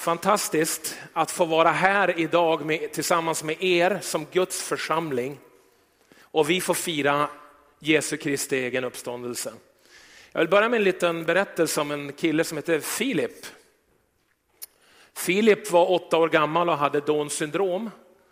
Fantastiskt att få vara här idag tillsammans med er som Guds församling. Och vi får fira Jesu Kristi egen uppståndelse. Jag vill börja med en liten berättelse om en kille som heter Filip. Filip var 8 år gammal och hade Downs syndrom.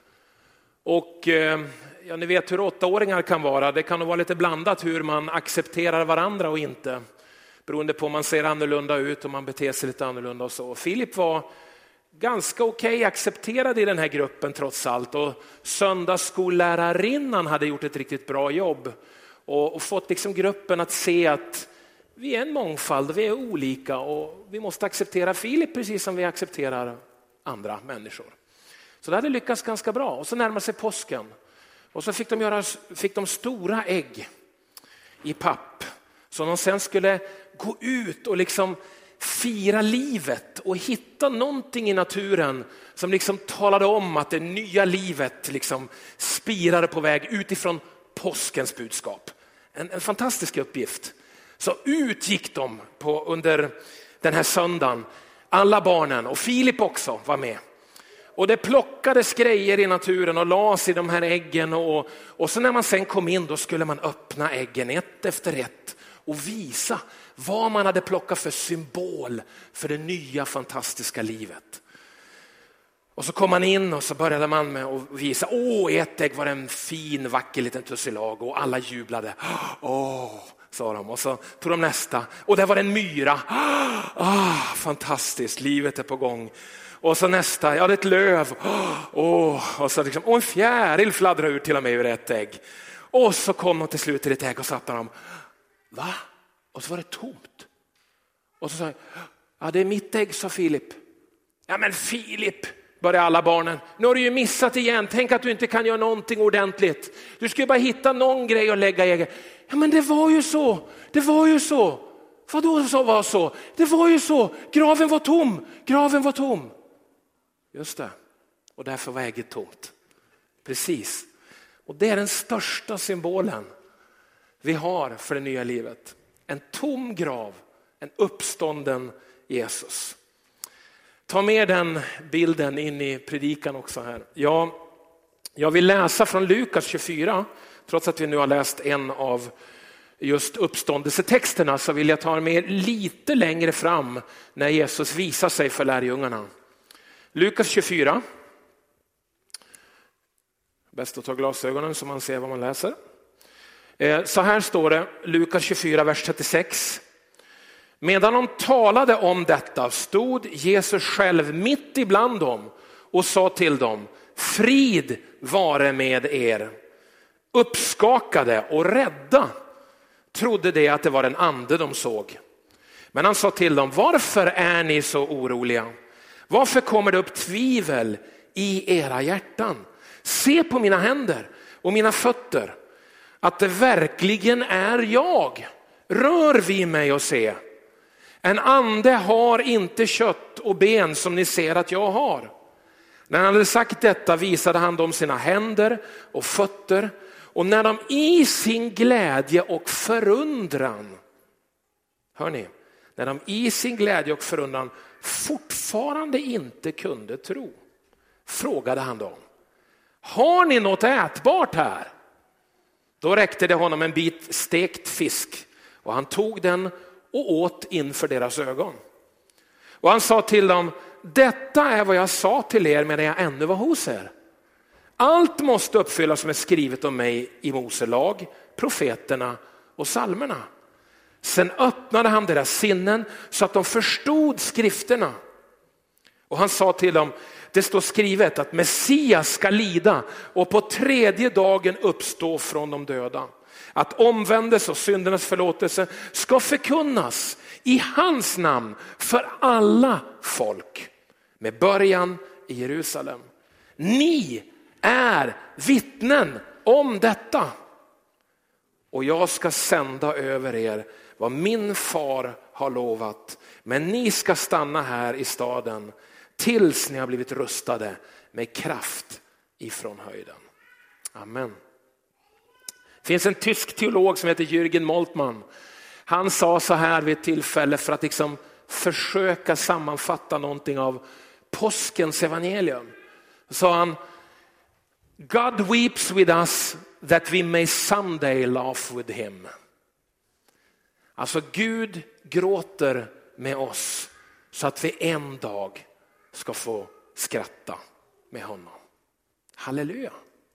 Och ja, ni vet hur 8-åringar kan vara. Det kan nog vara lite blandat hur man accepterar varandra och inte. Beroende på om man ser annorlunda ut och man beter sig lite annorlunda och så. Filip var ganska okej accepterad i den här gruppen trots allt. Och söndagsskollärarrinnan hade gjort ett riktigt bra jobb. Och fått liksom gruppen att se att vi är en mångfald, vi är olika. Och vi måste acceptera Filip precis som vi accepterar andra människor. Så det hade lyckats ganska bra. Och så närmade sig påsken. Och så fick de stora ägg i papp. Så de sen skulle gå ut och liksom fira livet och hitta någonting i naturen som liksom talade om att det nya livet liksom spirade på väg utifrån påskens budskap. En fantastisk uppgift. Så utgick de under den här söndagen. Alla barnen och Filip också var med. Och det plockades grejer i naturen och lades i de här äggen. Och så när man sen kom in då skulle man öppna äggen ett efter ett. Och visa vad man hade plockat för symbol för det nya fantastiska livet. Och så kom man in och så började man med att visa. Ett ägg var en fin vacker liten tussilag och alla jublade. Sa de. Och så tog de nästa. Och där var det en myra. Fantastiskt, livet är på gång. Och så nästa, det är ett löv. Och så liksom, en fjäril fladdrade ut till och med ur ett ägg. Och så kom de till slut till ett ägg och satte de. Va? Och så var det tomt. Och så sa jag, det är mitt ägg, sa Filip. Ja men Filip, började alla barnen. Nu har du ju missat igen. Tänk att du inte kan göra någonting ordentligt. Du skulle bara hitta någon grej och lägga i äggen. Ja men det var ju så. Vadå så var så? Det var ju så. Graven var tom. Just det. Och därför var ägget tomt. Precis. Och det är den största symbolen vi har för det nya livet. En tom grav. En uppstånden Jesus. Ta med den bilden in i predikan också här. Jag vill läsa från Lukas 24. Trots att vi nu har läst en av just uppståndelsetexterna så vill jag ta med lite längre fram när Jesus visar sig för lärjungarna. Lukas 24. Bäst att ta glasögonen så man ser vad man läser. Så här står det, Lukas 24, vers 36. Medan de talade om detta stod Jesus själv mitt ibland dem och sa till dem, frid vare med er. Uppskakade och rädda trodde de att det var en ande de såg. Men han sa till dem, varför är ni så oroliga? Varför kommer det upp tvivel i era hjärtan? Se på mina händer och mina fötter, att det verkligen är jag. Rör vid mig och se. En ande har inte kött och ben som ni ser att jag har. När han hade sagt detta visade han dem sina händer och fötter. Och när de i sin glädje och förundran, när de i sin glädje och förundran fortfarande inte kunde tro, frågade han dem, har ni något ätbart här? Då räckte det honom en bit stekt fisk och han tog den och åt inför deras ögon. Och han sa till dem, detta är vad jag sa till er medan jag ännu var hos er. Allt måste uppfyllas som är skrivet om mig i Mose lag, profeterna och psalmerna. Sen öppnade han deras sinnen så att de förstod skrifterna. Och han sa till dem, det står skrivet att Messias ska lida och på 3:e dagen uppstå från de döda. Att omvändelse och syndernas förlåtelse ska förkunnas i hans namn för alla folk. Med början i Jerusalem. Ni är vittnen om detta. Och jag ska sända över er vad min far har lovat. Men ni ska stanna här i staden tills ni har blivit rustade med kraft ifrån höjden. Amen. Det finns en tysk teolog som heter Jürgen Moltmann. Han sa så här vid ett tillfälle för att liksom försöka sammanfatta någonting av påskens evangelium. Så sa han, God weeps with us that we may someday laugh with him. Alltså Gud gråter med oss så att vi en dag ska få skratta med honom. Halleluja.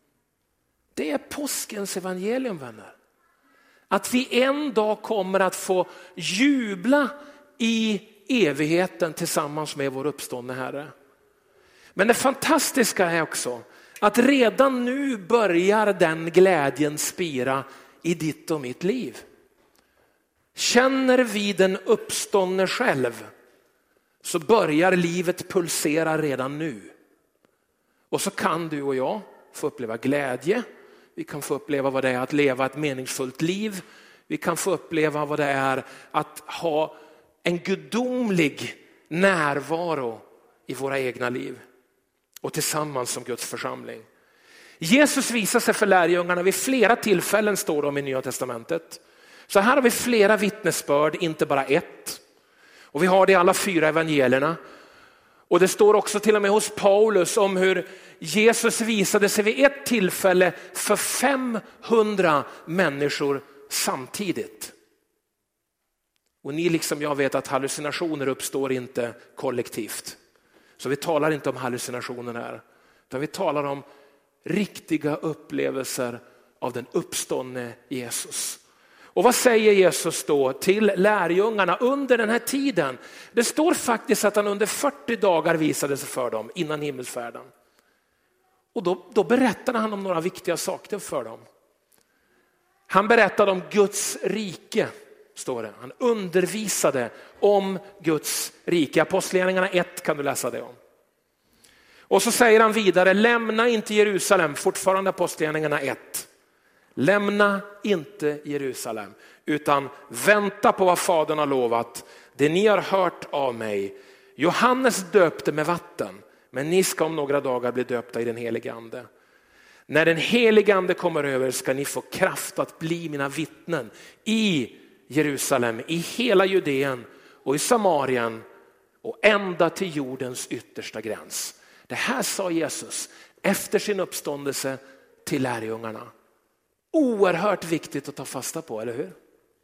Det är påskens evangelium, vänner. Att vi en dag kommer att få jubla i evigheten tillsammans med vår uppståndne Herre. Men det fantastiska är också att redan nu börjar den glädjen spira i ditt och mitt liv. Känner vi den uppståndne själv så börjar livet pulsera redan nu. Och så kan du och jag få uppleva glädje. Vi kan få uppleva vad det är att leva ett meningsfullt liv. Vi kan få uppleva vad det är att ha en gudomlig närvaro i våra egna liv. Och tillsammans som Guds församling. Jesus visar sig för lärjungarna vid flera tillfällen, står det om i Nya testamentet. Så här har vi flera vittnesbörd, inte bara ett. Och vi har det i alla 4 evangelierna. Och det står också till och med hos Paulus om hur Jesus visade sig vid ett tillfälle för 500 människor samtidigt. Och ni liksom jag vet att hallucinationer uppstår inte kollektivt. Så vi talar inte om hallucinationer här. Utan vi talar om riktiga upplevelser av den uppståndne Jesus. Och vad säger Jesus då till lärjungarna under den här tiden? Det står faktiskt att han under 40 dagar visade sig för dem innan himmelsfärden. Och då berättade han om några viktiga saker för dem. Han berättade om Guds rike, står det. Han undervisade om Guds rike. Apostlagärningarna 1 kan du läsa det om. Och så säger han vidare, lämna inte Jerusalem, fortfarande Apostlagärningarna 1. Lämna inte Jerusalem utan vänta på vad Fadern har lovat. Det ni har hört av mig. Johannes döpte med vatten, men ni ska om några dagar bli döpta i den helige ande. När den helige ande kommer över ska ni få kraft att bli mina vittnen i Jerusalem, i hela Judeen och i Samarien och ända till jordens yttersta gräns. Det här sa Jesus efter sin uppståndelse till lärjungarna. Oerhört viktigt att ta fasta på, eller hur?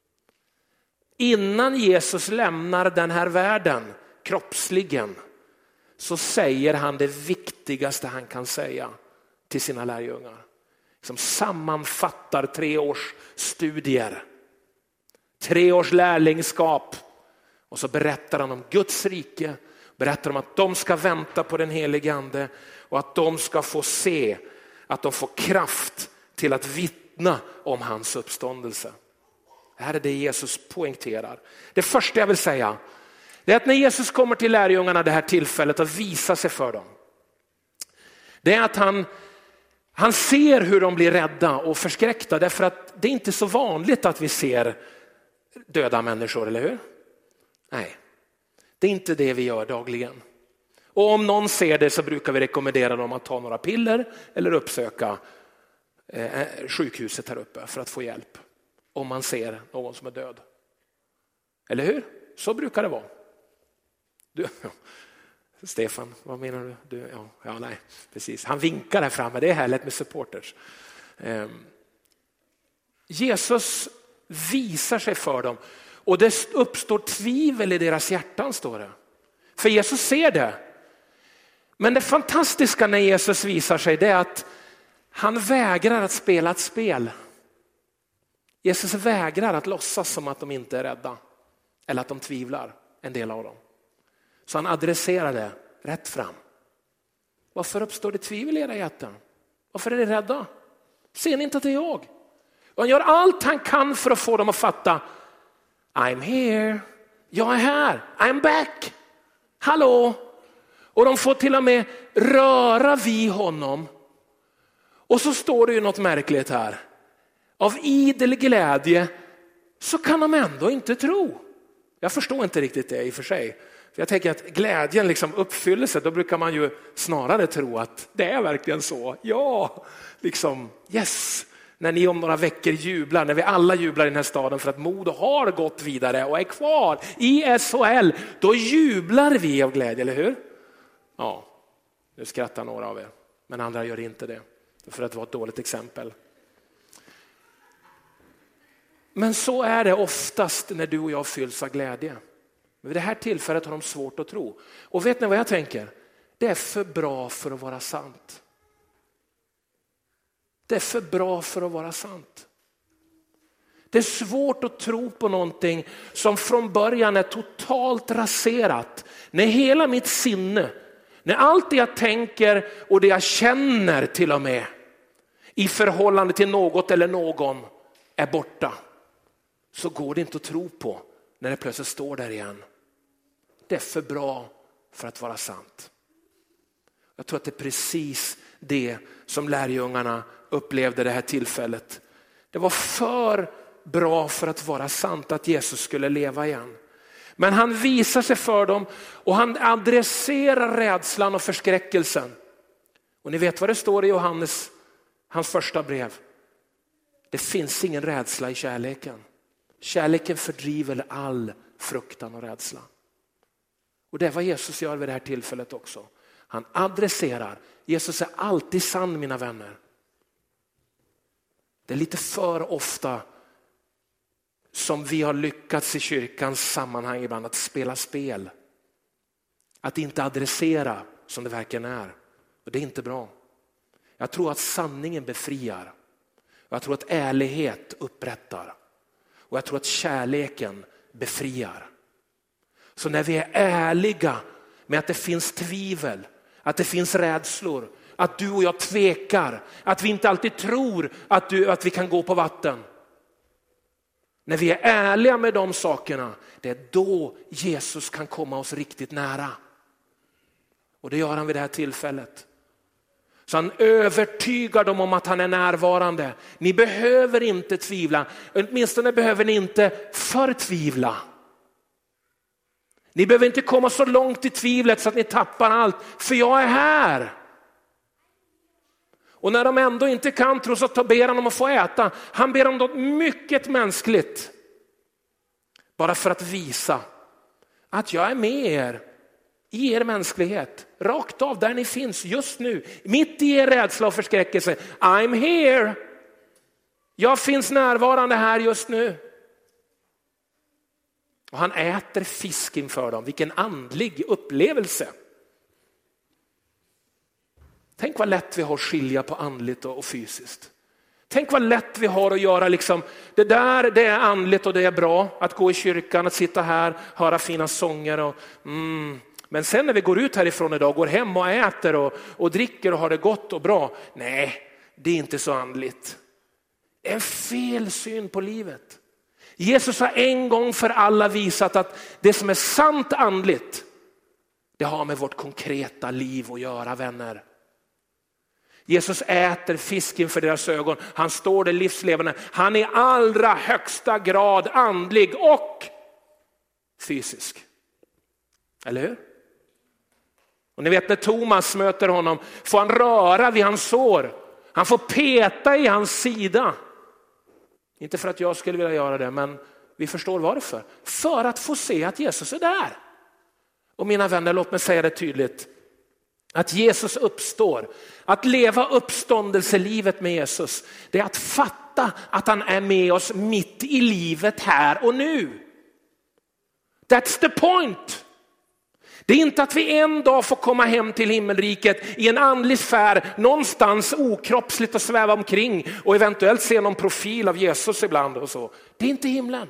Innan Jesus lämnar den här världen kroppsligen så säger han det viktigaste han kan säga till sina lärjungar. Som sammanfattar 3 års studier, 3 års lärlingskap. Och så berättar han om Guds rike, berättar om att de ska vänta på den helige ande och att de ska få se att de får kraft till att vittna om hans uppståndelse. Det här är det Jesus poängterar. Det första jag vill säga är att när Jesus kommer till lärjungarna det här tillfället att visa sig för dem. Det är att han ser hur de blir rädda och förskräckta, därför att det är inte så vanligt att vi ser döda människor, eller hur? Nej, det är inte det vi gör dagligen. Och om någon ser det så brukar vi rekommendera dem att ta några piller eller uppsöka sjukhuset här uppe för att få hjälp om man ser någon som är död. Eller hur? Så brukar det vara. Stefan, vad menar du? Nej, precis. Han vinkar här framme, det är härligt med supporters. Jesus visar sig för dem och det uppstår tvivel i deras hjärtan, står det. För Jesus ser det. Men det fantastiska när Jesus visar sig, det är att han vägrar att spela ett spel. Jesus vägrar att låtsas som att de inte är rädda. Eller att de tvivlar, en del av dem. Så han adresserar det rätt fram. Varför uppstår det tvivel i era hjärtan? Varför är ni rädda? Ser ni inte att det är jag? Och han gör allt han kan för att få dem att fatta. I'm here. Jag är här. I'm back. Hallå. Och de får till och med röra vid honom. Och så står det ju något märkligt här. Av idel glädje så kan de ändå inte tro. Jag förstår inte riktigt det i och för sig. För jag tänker att glädjen liksom uppfyllelse, då brukar man ju snarare tro att det är verkligen så. Ja, liksom yes. När ni om några veckor jublar, när vi alla jublar i den här staden för att Modo har gått vidare och är kvar i SHL, då jublar vi av glädje, eller hur? Ja, nu skrattar några av er. Men andra gör inte det. För att det var ett dåligt exempel. Men så är det oftast när du och jag fylls av glädje. Men vid det här tillfället har de svårt att tro. Och vet ni vad jag tänker? Det är för bra för att vara sant. Det är för bra för att vara sant. Det är svårt att tro på någonting som från början är totalt raserat. När hela mitt sinne, när allt det jag tänker och det jag känner till och med i förhållande till något eller någon är borta, så går det inte att tro på när det plötsligt står där igen. Det är för bra för att vara sant. Jag tror att det är precis det som lärjungarna upplevde det här tillfället. Det var för bra för att vara sant att Jesus skulle leva igen. Men han visar sig för dem och han adresserar rädslan och förskräckelsen. Och ni vet vad det står i Johannes, hans första brev. Det finns ingen rädsla i kärleken. Kärleken fördriver all fruktan och rädsla. Och det är vad Jesus gör vid det här tillfället också. Han adresserar. Jesus är alltid sann, mina vänner. Det är lite för ofta som vi har lyckats i kyrkans sammanhang ibland att spela spel. Att inte adressera som det verkligen är. Och det är inte bra. Jag tror att sanningen befriar. Jag tror att ärlighet upprättar. Och jag tror att kärleken befriar. Så när vi är ärliga med att det finns tvivel, att det finns rädslor, att du och jag tvekar, att vi inte alltid tror att vi kan gå på vatten. När vi är ärliga med de sakerna, det är då Jesus kan komma oss riktigt nära. Och det gör han vid det här tillfället. Så han övertygar dem om att han är närvarande. Ni behöver inte tvivla. Åtminstone behöver ni inte förtvivla. Ni behöver inte komma så långt i tvivlet så att ni tappar allt. För jag är här. Och när de ändå inte kan tro så ber han om att få äta. Han ber om något mycket mänskligt. Bara för att visa att jag är med er. I er mänsklighet. Rakt av där ni finns just nu. Mitt i er rädsla och förskräckelse. I'm here. Jag finns närvarande här just nu. Och han äter fisk inför dem. Vilken andlig upplevelse. Tänk vad lätt vi har att skilja på andligt och fysiskt. Tänk vad lätt vi har att göra liksom, det där det är andligt och det är bra. Att gå i kyrkan, att sitta här, höra fina sånger. Och, Men sen när vi går ut härifrån idag, går hem och äter och dricker och har det gott och bra. Nej, det är inte så andligt. Det är en fel syn på livet. Jesus har en gång för alla visat att det som är sant andligt, det har med vårt konkreta liv att göra, vänner. Jesus äter fisken för deras ögon. Han står där livslevande. Han är i allra högsta grad andlig och fysisk. Eller hur? Och ni vet när Thomas möter honom får han röra vid hans sår. Han får peta i hans sida. Inte för att jag skulle vilja göra det, men vi förstår varför. För att få se att Jesus är där. Och mina vänner, låt mig säga det tydligt. Att Jesus uppstår, att leva uppståndelselivet med Jesus, det är att fatta att han är med oss mitt i livet här och nu. That's the point. Det är inte att vi en dag får komma hem till himmelriket i en andlig sfär någonstans okroppsligt och sväva omkring och eventuellt se någon profil av Jesus ibland och så. Det är inte himlen.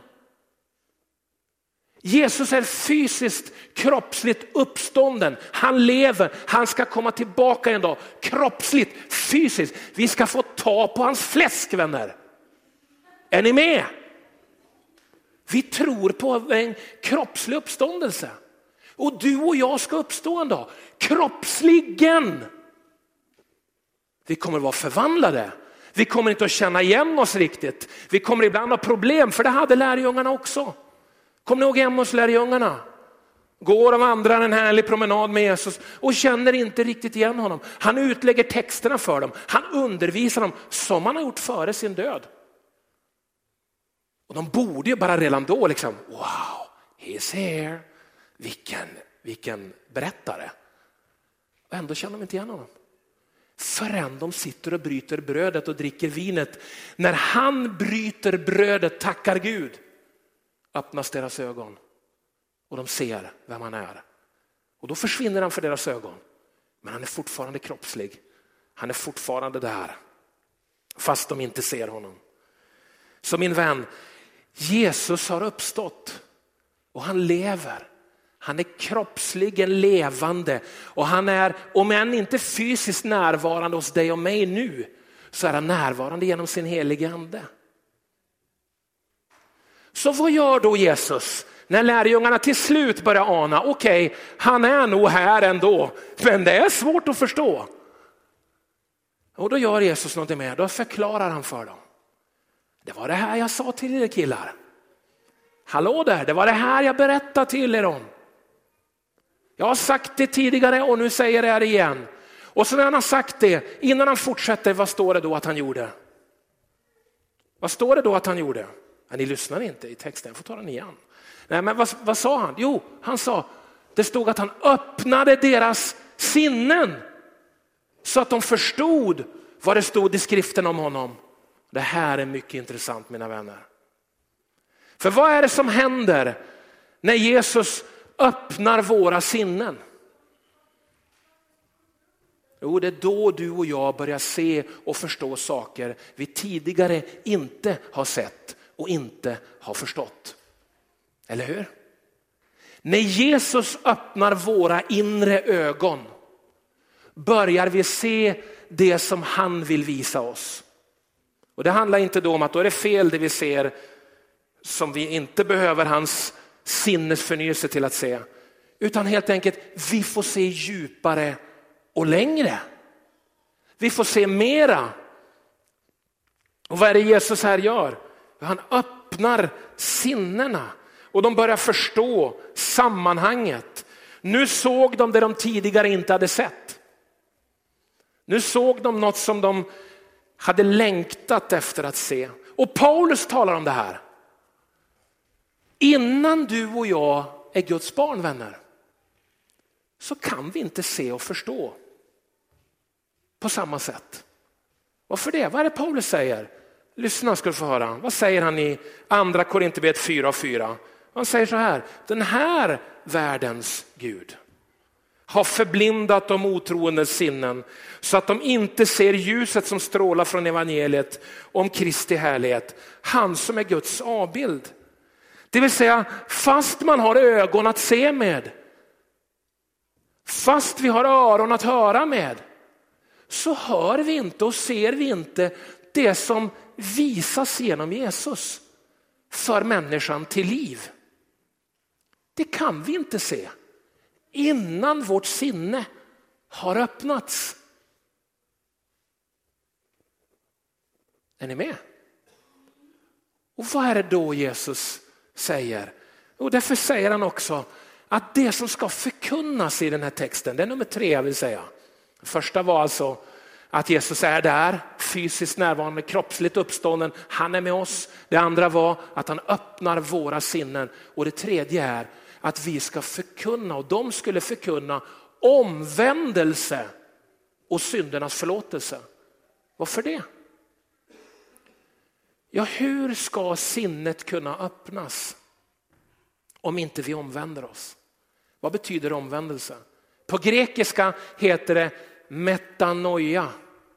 Jesus är fysiskt, kroppsligt uppstånden. Han lever, han ska komma tillbaka en dag. Kroppsligt, fysiskt. Vi ska få ta på hans fläsk, vänner. Är ni med? Vi tror på en kroppslig uppståndelse. Och du och jag ska uppstå en dag. Kroppsligen. Vi kommer att vara förvandlade. Vi kommer inte att känna igen oss riktigt. Vi kommer ibland ha problem, för det hade lärjungarna också. Kom ni ihåg hemma hos lärjungarna? Går och vandrar en härlig promenad med Jesus och känner inte riktigt igen honom. Han utlägger texterna för dem. Han undervisar dem som han har gjort före sin död. Och de borde ju bara redan då liksom, wow, he's here. Vilken berättare. Och ändå känner de inte igen honom. Förrän de sitter och bryter brödet och dricker vinet. När han bryter brödet, tackar Gud, öppnas deras ögon. Och de ser vem han är. Och då försvinner han för deras ögon. Men han är fortfarande kroppslig. Han är fortfarande där. Fast de inte ser honom. Så min vän, Jesus har uppstått. Och han lever. Han är kroppsligen levande. Och han är, om än inte fysiskt närvarande hos dig och mig nu, så är han närvarande genom sin helige ande. Så vad gör då Jesus när lärjungarna till slut börjar ana, okej, han är nog här ändå, men det är svårt att förstå. Och då gör Jesus någonting mer, då förklarar han för dem. Det var det här jag sa till er killar. Hallå där, det var det här jag berättade till er om. Jag har sagt det tidigare och nu säger jag det igen. Och så när han har sagt det, innan han fortsätter, vad står det då att han gjorde? Vad står det då att han gjorde? Ja, ni lyssnar inte i texten, jag får ta den igen. Nej, men vad sa han? Jo, han sa, det stod att han öppnade deras sinnen så att de förstod vad det stod i skriften om honom. Det här är mycket intressant, mina vänner. För vad är det som händer när Jesus öppnar våra sinnen? Jo, det är då du och jag börjar se och förstå saker vi tidigare inte har sett och inte har förstått. Eller hur? När Jesus öppnar våra inre ögon börjar vi se det som han vill visa oss. Och det handlar inte då om att då är det fel det vi ser som vi inte behöver hans sinnesförnyelse till att se. Utan helt enkelt, vi får se djupare och längre. Vi får se mera. Och vad är det Jesus här gör? Han öppnar sinnena. Och de börjar förstå sammanhanget. Nu såg de det de tidigare inte hade sett. Nu såg de något som de hade längtat efter att se. Och Paulus talar om det här. Innan du och jag är Guds barn, vänner, så kan vi inte se och förstå på samma sätt. Varför det? Vad är det Paulus säger? Lyssna ska du få höra. Vad säger han i andra Korinthierbrevet 4:4? Han säger så här: den här världens Gud har förblindat de otroendes sinnen så att de inte ser ljuset som strålar från evangeliet om Kristi härlighet. Han som är Guds avbild. Det vill säga, fast man har ögon att se med, fast vi har öron att höra med, så hör vi inte och ser vi inte det som visas genom Jesus för människan till liv. Det kan vi inte se innan vårt sinne har öppnats. Är ni med? Och vad är det då Jesus säger? Och därför säger han också att det som ska förkunnas i den här texten, det är nummer 3 jag vill säga. Det första var alltså att Jesus är där, fysiskt närvarande, kroppsligt uppstånden. Han är med oss. Det andra var att han öppnar våra sinnen. Och det tredje är att vi ska förkunna, och de skulle förkunna omvändelse och syndernas förlåtelse. Varför det? Ja, hur ska sinnet kunna öppnas om inte vi omvänder oss? Vad betyder omvändelse? På grekiska heter det metanoia.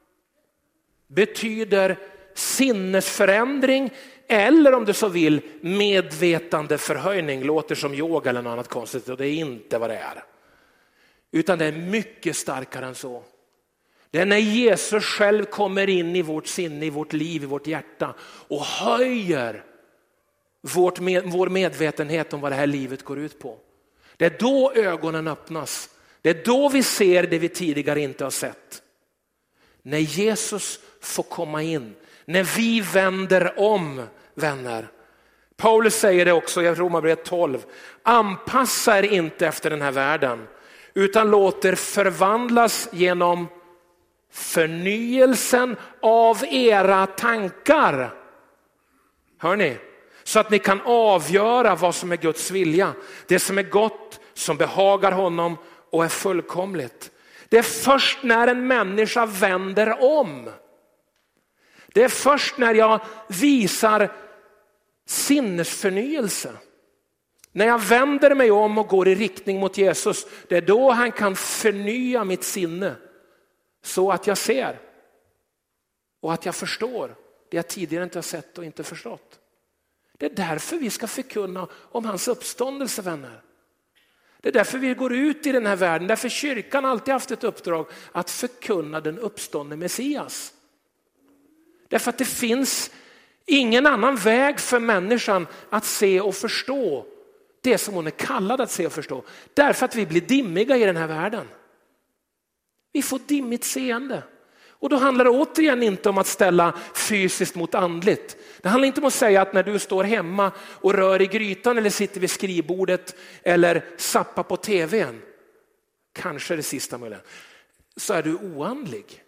Betyder sinnesförändring eller, om du så vill, medvetande förhöjning. Låter som yoga eller något annat konstigt, och det är inte vad det är. Utan det är mycket starkare än så. Det är när Jesus själv kommer in i vårt sinne, i vårt liv, i vårt hjärta och höjer vår medvetenhet om vad det här livet går ut på. Det är då ögonen öppnas. Det är då vi ser det vi tidigare inte har sett. När Jesus får komma in, när vi vänder om, vänner. Paulus säger det också i Romarbrevet 12. Anpassa er inte efter den här världen, utan låt er förvandlas genom förnyelsen av era tankar. Hör ni? Så att ni kan avgöra vad som är Guds vilja. Det som är gott, som behagar honom och är fullkomligt. Det är först när en människa vänder om. Det är först när jag visar sinnesförnyelse. När jag vänder mig om och går i riktning mot Jesus, det är då han kan förnya mitt sinne. Så att jag ser och att jag förstår det jag tidigare inte har sett och inte förstått. Det är därför vi ska förkunna om hans uppståndelse, vänner. Det är därför vi går ut i den här världen. Därför kyrkan alltid haft ett uppdrag att förkunna den uppståndne Messias. Därför att det finns ingen annan väg för människan att se och förstå det som hon är kallad att se och förstå. Därför att vi blir dimmiga i den här världen. Vi får dimmigt seende. Och då handlar det återigen inte om att ställa fysiskt mot andligt. Det handlar inte om att säga att när du står hemma och rör i grytan eller sitter vid skrivbordet eller zappar på tvn, kanske det sista möjligen, så är du oandlig.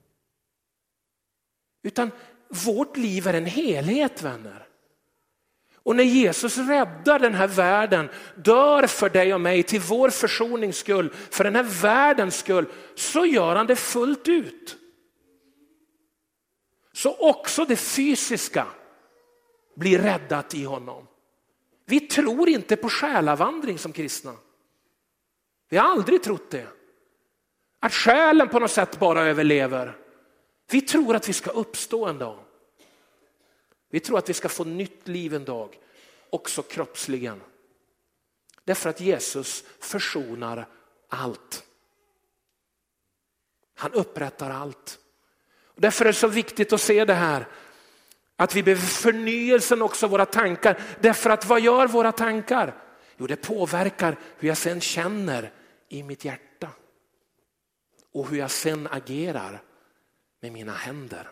Utan vårt liv är en helhet, vänner. Och när Jesus räddar den här världen, dör för dig och mig till vår försonings skull, för den här världens skull, så gör han det fullt ut. Så också det fysiska blir räddat i honom. Vi tror inte på själavandring som kristna. Vi har aldrig trott det. Att själen på något sätt bara överlever. Vi tror att vi ska uppstå en dag. Vi tror att vi ska få nytt liv en dag. Också kroppsligen. Därför att Jesus försonar allt. Han upprättar allt. Och därför är det så viktigt att se det här. Att vi behöver förnyelsen också av våra tankar. Därför att vad gör våra tankar? Jo, det påverkar hur jag sen känner i mitt hjärta. Och hur jag sen agerar med mina händer.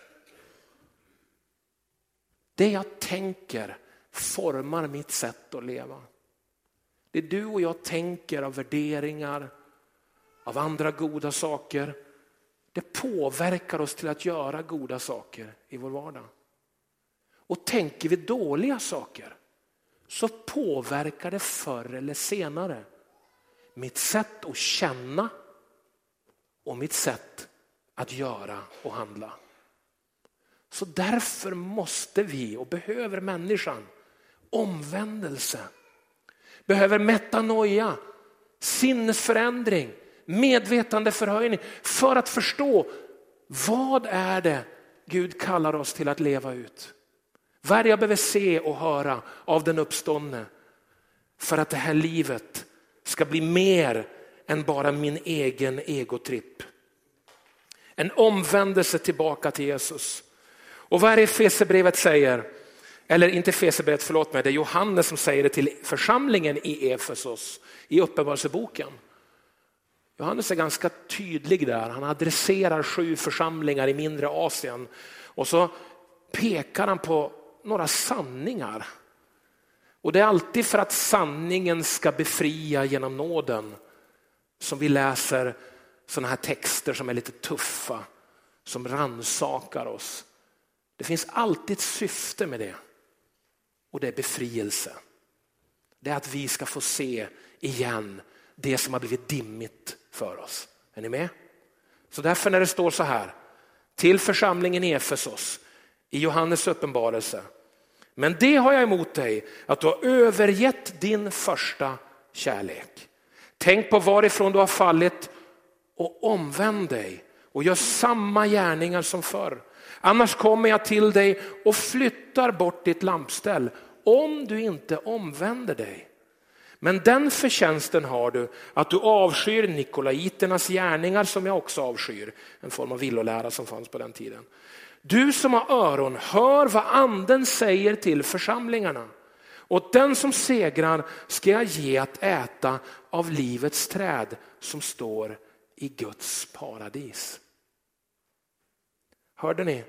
Det jag tänker formar mitt sätt att leva. Det du och jag tänker av värderingar, av andra goda saker, det påverkar oss till att göra goda saker i vår vardag. Och tänker vi dåliga saker så påverkar det förr eller senare mitt sätt att känna och mitt sätt att göra och handla. Så därför måste vi och behöver människan omvändelse. Behöver metanoia, sinnesförändring, medvetandeförhöjning för att förstå vad är det Gud kallar oss till att leva ut. Vad är det jag behöver se och höra av den uppståndne för att det här livet ska bli mer än bara min egen egotripp. En omvändelse tillbaka till Jesus. Och vad är det Efesierbrevet säger? Eller inte Efesierbrevet, förlåt mig, det är Johannes som säger det till församlingen i Efesos i Uppenbarelseboken. Johannes är ganska tydlig där. Han adresserar 7 församlingar i mindre Asien. Och så pekar han på några sanningar. Och det är alltid för att sanningen ska befria genom nåden som vi läser sådana här texter som är lite tuffa, som rannsakar oss. Det finns alltid ett syfte med det. Och det är befrielse. Det är att vi ska få se igen det som har blivit dimmigt för oss. Är ni med? Så därför när det står så här till församlingen i Efesos i Johannes uppenbarelse. Men det har jag emot dig, att du har övergett din första kärlek. Tänk på varifrån du har fallit och omvänd dig och gör samma gärningar som förr. Annars kommer jag till dig och flyttar bort ditt lampställ om du inte omvänder dig. Men den förtjänsten har du att du avskyr nikolaiternas gärningar som jag också avskyr. En form av villolära som fanns på den tiden. Du som har öron, hör vad anden säger till församlingarna. Och den som segrar ska jag ge att äta av livets träd som står i Guds paradis. Hörde ni?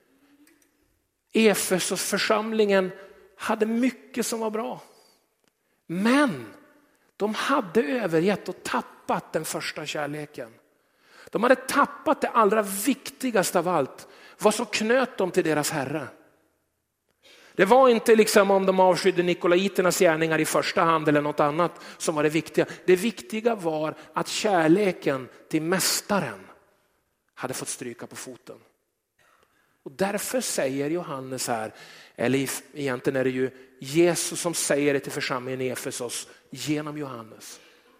Efesos församlingen hade mycket som var bra. Men de hade övergett och tappat den första kärleken. De hade tappat det allra viktigaste av allt. Vad som knöt dem till deras Herre. Det var inte liksom om de avskydde nikolaiternas gärningar i första hand eller något annat som var det viktiga. Det viktiga var att kärleken till mästaren hade fått stryka på foten. Och därför säger Johannes här, eller egentligen är det ju Jesus som säger det till församlingen i Efesos genom Johannes.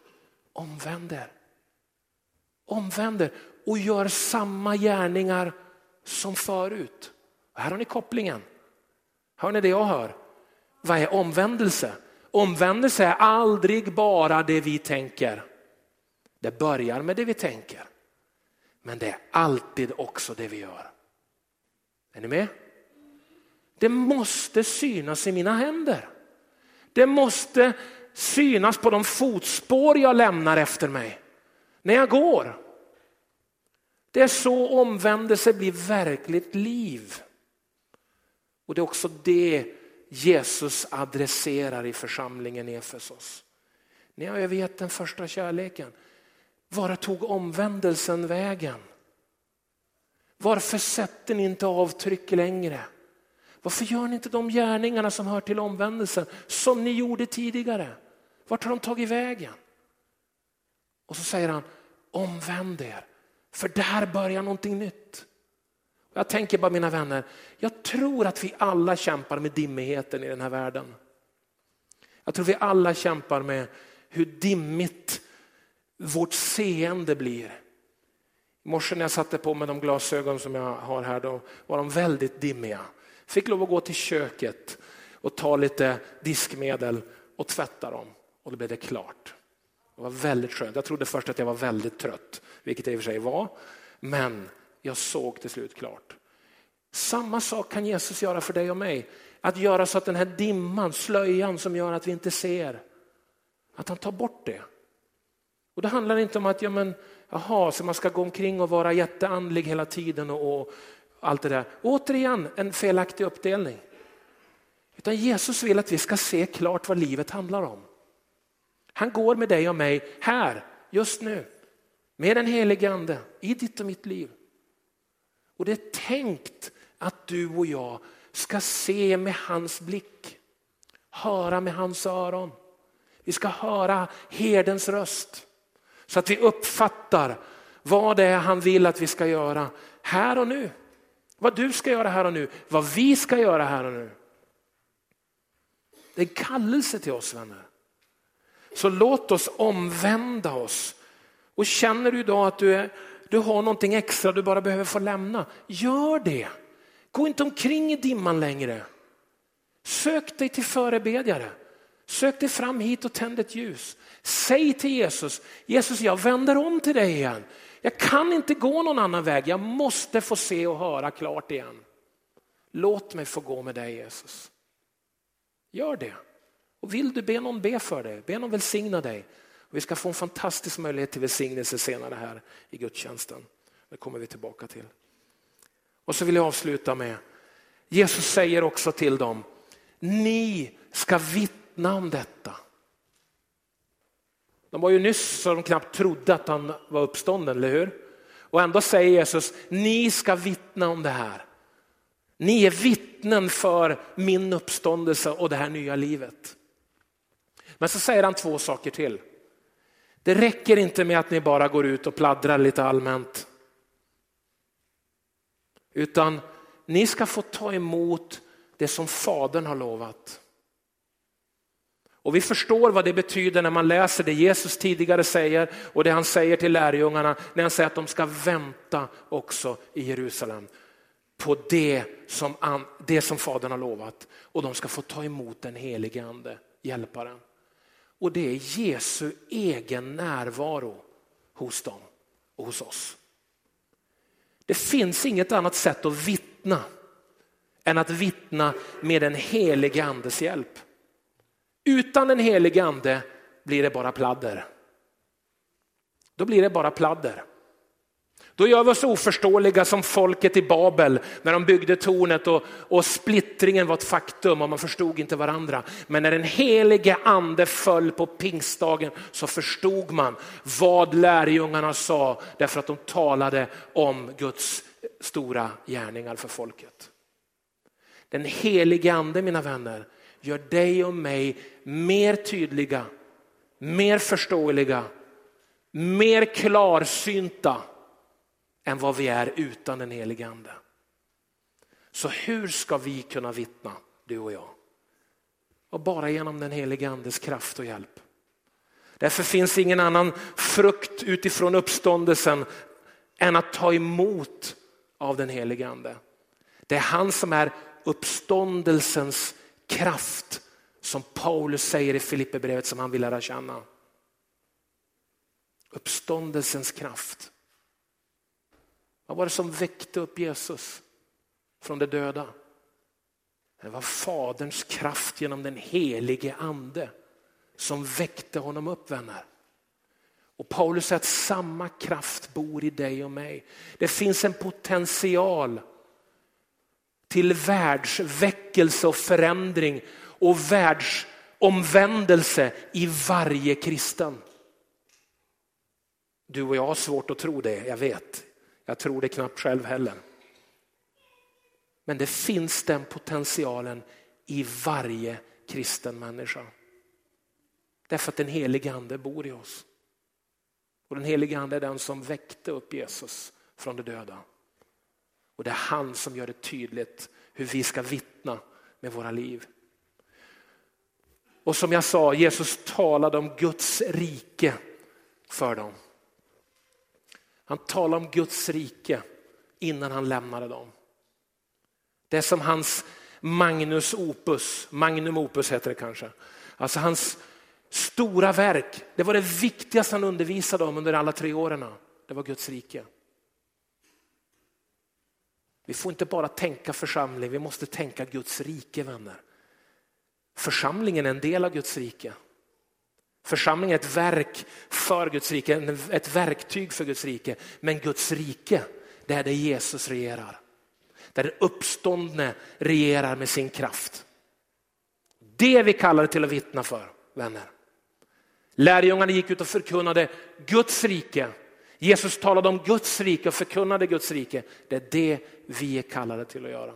Omvänder och gör samma gärningar som förut. Och här har ni kopplingen. Hör ni det jag hör? Vad är omvändelse? Omvändelse är aldrig bara det vi tänker. Det börjar med det vi tänker. Men det är alltid också det vi gör. Är ni med? Det måste synas i mina händer. Det måste synas på de fotspår jag lämnar efter mig. När jag går. Det är så omvändelse blir verkligt liv. Och det är också det Jesus adresserar i församlingen i Efesos. Ni har övergett den första kärleken. Var tog omvändelsen vägen? Varför sätter ni inte avtryck längre? Varför gör ni inte de gärningarna som hör till omvändelsen som ni gjorde tidigare? Vart har de tagit vägen? Och så säger han, omvänd er. För där börjar någonting nytt. Jag tänker bara mina vänner, jag tror att vi alla kämpar med dimmigheten i den här världen. Jag tror vi alla kämpar med hur dimmigt vårt seende blir. I morse när jag satte på mig de glasögon som jag har här, då var de väldigt dimmiga. Fick lov att gå till köket och ta lite diskmedel och tvätta dem. Och då blev det klart. Det var väldigt skönt. Jag trodde först att jag var väldigt trött, vilket jag i och för sig var. Men jag såg till slut klart. Samma sak kan Jesus göra för dig och mig. Att göra så att den här dimman, slöjan som gör att vi inte ser, att han tar bort det. Och det handlar inte om att så man ska gå omkring och vara jätteandlig hela tiden och allt det där. Återigen en felaktig uppdelning. Utan Jesus vill att vi ska se klart vad livet handlar om. Han går med dig och mig här, just nu. Med den helige ande i ditt och mitt liv. Och det är tänkt att du och jag ska se med hans blick. Höra med hans öron. Vi ska höra herdens röst. Så att vi uppfattar vad det är han vill att vi ska göra här och nu. Vad du ska göra här och nu. Vad vi ska göra här och nu. Det är en kallelse till oss, vänner. Så låt oss omvända oss. Och känner du idag att du har någonting extra du bara behöver få lämna. Gör det. Gå inte omkring i dimman längre. Sök dig till förebedjare. Sök dig fram hit och tänd ett ljus. Säg till Jesus, Jesus, jag vänder om till dig igen. Jag kan inte gå någon annan väg. Jag måste få se och höra klart igen. Låt mig få gå med dig, Jesus. Gör det. Och vill du be någon be för dig, be någon välsigna dig. Och vi ska få en fantastisk möjlighet till välsignelse senare här i gudstjänsten. Det kommer vi tillbaka till. Och så vill jag avsluta med, Jesus säger också till dem, ni ska vittna om detta. De var ju nyss så de knappt trodde att han var uppstånden, eller hur? Och ändå säger Jesus, ni ska vittna om det här. Ni är vittnen för min uppståndelse och det här nya livet. Men så säger han två saker till. Det räcker inte med att ni bara går ut och pladdrar lite allmänt. Utan ni ska få ta emot det som Fadern har lovat. Och vi förstår vad det betyder när man läser det Jesus tidigare säger och det han säger till lärjungarna när han säger att de ska vänta också i Jerusalem på det som Fadern har lovat. Och de ska få ta emot den helige ande, hjälparen. Och det är Jesu egen närvaro hos dem och hos oss. Det finns inget annat sätt att vittna än att vittna med den helige andes hjälp. Utan den helige ande blir det bara pladder. Då blir det bara pladder. Då gör vi oss oförståeliga som folket i Babel när de byggde tornet och splittringen var ett faktum och man förstod inte varandra. Men när den helige ande föll på pingstdagen så förstod man vad lärjungarna sa därför att de talade om Guds stora gärningar för folket. Den helige ande, mina vänner, gör dig och mig mer tydliga, mer förståeliga, mer klarsynta än vad vi är utan den helige ande. Så hur ska vi kunna vittna, du och jag? Och bara genom den helige andes kraft och hjälp. Därför finns ingen annan frukt utifrån uppståndelsen än att ta emot av den helige ande. Det är han som är uppståndelsens kraft, som Paulus säger i Filipperbrevet, som han vill lära känna. Uppståndelsens kraft. Vad var det som väckte upp Jesus från de döda? Det var Faderns kraft genom den helige ande som väckte honom upp, vänner. Och Paulus säger att samma kraft bor i dig och mig. Det finns en potential till världsväckelse och förändring och världsomvändelse i varje kristen. Du och jag har svårt att tro det, jag vet. Jag tror det knappt själv heller. Men det finns den potentialen i varje kristen människa. Därför att den helige ande bor i oss. Och den helige ande är den som väckte upp Jesus från de döda. Och det är han som gör det tydligt hur vi ska vittna med våra liv. Och som jag sa, Jesus talade om Guds rike för dem. Han talade om Guds rike innan han lämnade dem. Det är som hans magnum opus heter det kanske. Alltså hans stora verk. Det var det viktigaste han undervisade om under alla 3 åren. Det var Guds rike. Vi får inte bara tänka församling, vi måste tänka Guds rike, vänner. Församlingen är en del av Guds rike. Församlingen är ett verk för Guds rike, ett verktyg för Guds rike. Men Guds rike, det är där Jesus regerar. Där den uppståndne regerar med sin kraft. Det vi kallar det till att vittna för, vänner. Lärjungarna gick ut och förkunnade Guds rike. Jesus talade om Guds rike och förkunnade Guds rike. Det är det vi är kallade till att göra.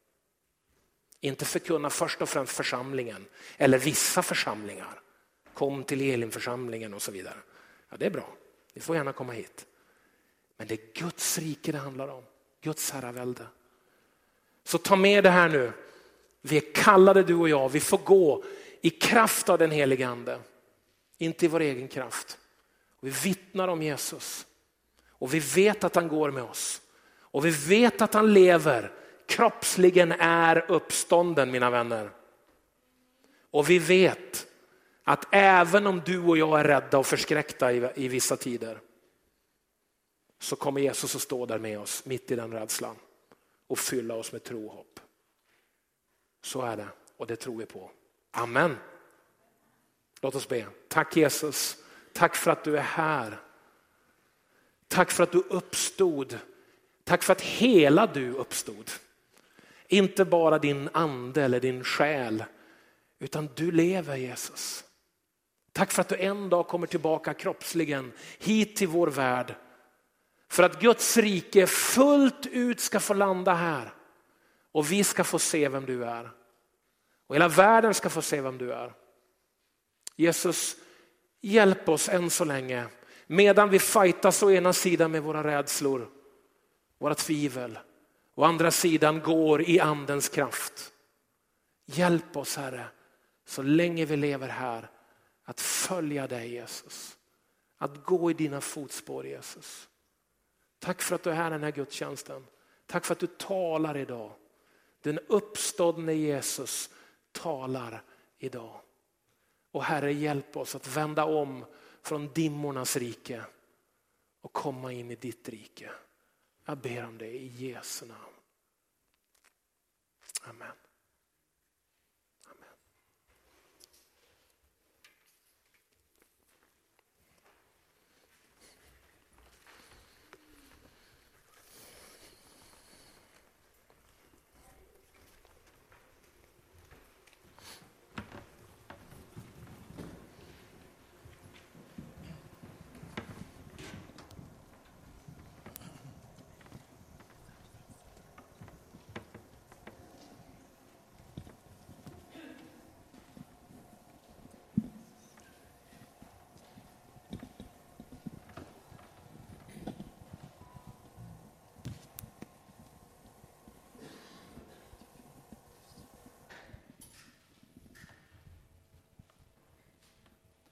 Inte förkunna först och främst församlingen eller vissa församlingar. Kom till Elimförsamlingen och så vidare. Ja, det är bra. Ni får gärna komma hit. Men det är Guds rike det handlar om. Guds herravälde. Så ta med det här nu. Vi är kallade, du och jag. Vi får gå i kraft av den helige ande. Inte i vår egen kraft. Vi vittnar om Jesus. Och vi vet att han går med oss. Och vi vet att han lever. Kroppsligen är uppstånden, mina vänner. Och vi vet att även om du och jag är rädda och förskräckta i vissa tider, så kommer Jesus att stå där med oss mitt i den rädslan och fylla oss med tro och hopp. Så är det, och det tror vi på. Amen. Låt oss be. Tack Jesus. Tack för att du är här. Tack för att du uppstod. Tack för att hela du uppstod. Inte bara din ande eller din själ, utan du lever, Jesus. Tack för att du en dag kommer tillbaka kroppsligen hit till vår värld. För att Guds rike fullt ut ska få landa här. Och vi ska få se vem du är. Och hela världen ska få se vem du är. Jesus, hjälp oss än så länge. Medan vi fightas å ena sidan med våra rädslor, våra tvivel. Och andra sidan går i andens kraft. Hjälp oss, Herre, så länge vi lever här, att följa dig, Jesus. Att gå i dina fotspår, Jesus. Tack för att du är här i den här gudstjänsten. Tack för att du talar idag. Den uppstådne Jesus talar idag. Och Herre, hjälp oss att vända om från dimmornas rike och komma in i ditt rike. Jag ber om det i Jesu namn. Amen.